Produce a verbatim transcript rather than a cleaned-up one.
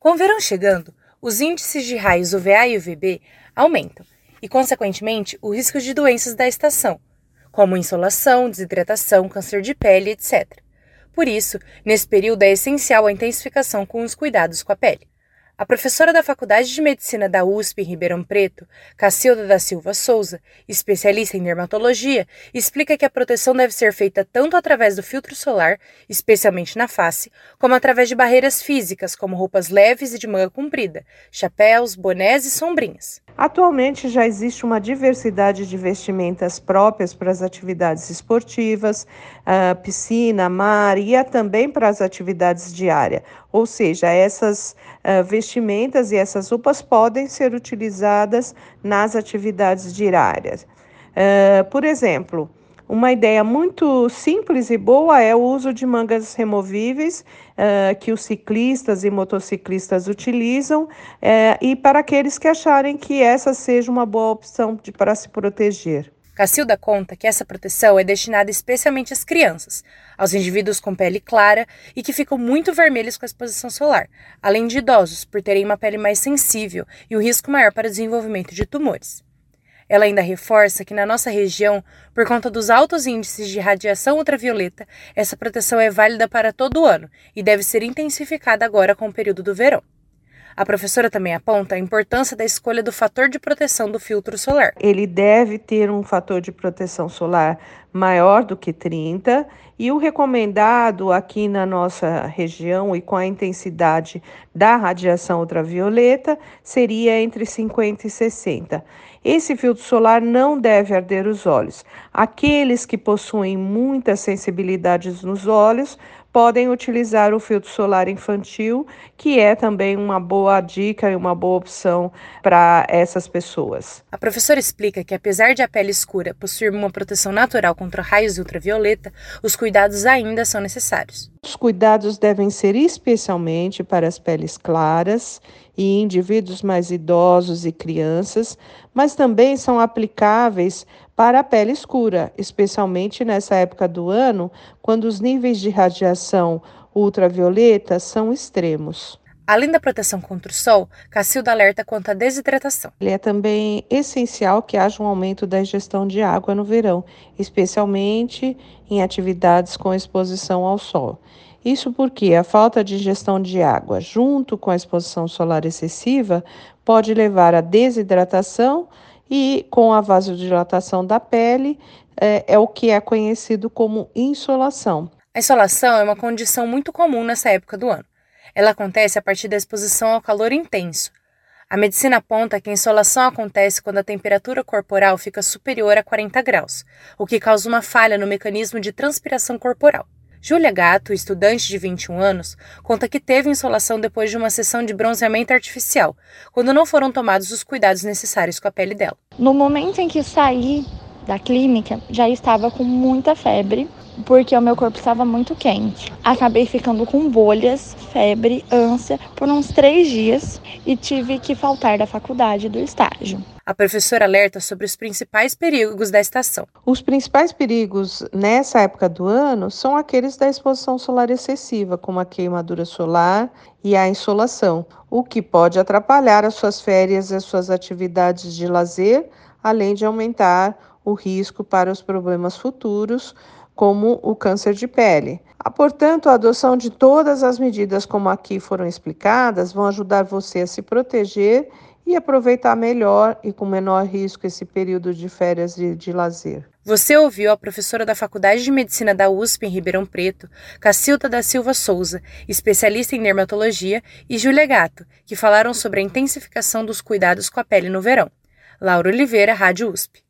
Com o verão chegando, os índices de raios U V A e U V B aumentam e, consequentemente, o risco de doenças da estação, como insolação, desidratação, câncer de pele, etcétera. Por isso, nesse período é essencial a intensificação com os cuidados com a pele. A professora da Faculdade de Medicina da U S P em Ribeirão Preto, Cacilda da Silva Souza, especialista em dermatologia, explica que a proteção deve ser feita tanto através do filtro solar, especialmente na face, como através de barreiras físicas, como roupas leves e de manga comprida, chapéus, bonés e sombrinhas. Atualmente já existe uma diversidade de vestimentas próprias para as atividades esportivas, uh, piscina, mar e também para as atividades diárias. Ou seja, essas uh, vestimentas e essas roupas podem ser utilizadas nas atividades diárias. Uh, por exemplo, uma ideia muito simples e boa é o uso de mangas removíveis uh, que os ciclistas e motociclistas utilizam uh, e para aqueles que acharem que essa seja uma boa opção de, para se proteger. Cacilda conta que essa proteção é destinada especialmente às crianças, aos indivíduos com pele clara e que ficam muito vermelhos com a exposição solar, além de idosos, por terem uma pele mais sensível e o risco maior para o desenvolvimento de tumores. Ela ainda reforça que na nossa região, por conta dos altos índices de radiação ultravioleta, essa proteção é válida para todo o ano e deve ser intensificada agora com o período do verão. A professora também aponta a importância da escolha do fator de proteção do filtro solar. Ele deve ter um fator de proteção solar maior do que trinta e o recomendado aqui na nossa região e com a intensidade da radiação ultravioleta seria entre cinquenta e sessenta. Esse filtro solar não deve arder os olhos. Aqueles que possuem muitas sensibilidades nos olhos podem utilizar o filtro solar infantil, que é também uma boa dica e uma boa opção para essas pessoas. A professora explica que, apesar de a pele escura possuir uma proteção natural contra raios ultravioleta, os cuidados ainda são necessários. Os cuidados devem ser especialmente para as peles claras e indivíduos mais idosos e crianças, mas também são aplicáveis para a pele escura, especialmente nessa época do ano, quando os níveis de radiação ultravioleta são extremos. Além da proteção contra o sol, Cacilda alerta quanto à desidratação. Ele é também essencial que haja um aumento da ingestão de água no verão, especialmente em atividades com exposição ao sol. Isso porque a falta de ingestão de água, junto com a exposição solar excessiva, pode levar à desidratação e, com a vasodilatação da pele, é, é o que é conhecido como insolação. A insolação é uma condição muito comum nessa época do ano. Ela acontece a partir da exposição ao calor intenso. A medicina aponta que a insolação acontece quando a temperatura corporal fica superior a quarenta graus, o que causa uma falha no mecanismo de transpiração corporal. Júlia Gatto, estudante de vinte e um anos, conta que teve insolação depois de uma sessão de bronzeamento artificial, quando não foram tomados os cuidados necessários com a pele dela. No momento em que saí da clínica, já estava com muita febre, porque o meu corpo estava muito quente. Acabei ficando com bolhas, febre, ânsia por uns três dias e tive que faltar da faculdade do estágio. A professora alerta sobre os principais perigos da estação. Os principais perigos nessa época do ano são aqueles da exposição solar excessiva, como a queimadura solar e a insolação, o que pode atrapalhar as suas férias e as suas atividades de lazer, além de aumentar o risco para os problemas futuros, como o câncer de pele. Ah, portanto, a adoção de todas as medidas como aqui foram explicadas vão ajudar você a se proteger e aproveitar melhor e com menor risco esse período de férias de, de lazer. Você ouviu a professora da Faculdade de Medicina da U S P em Ribeirão Preto, Cacilda da Silva Souza, especialista em dermatologia, e Júlia Gatto, que falaram sobre a intensificação dos cuidados com a pele no verão. Laura Oliveira, Rádio U S P.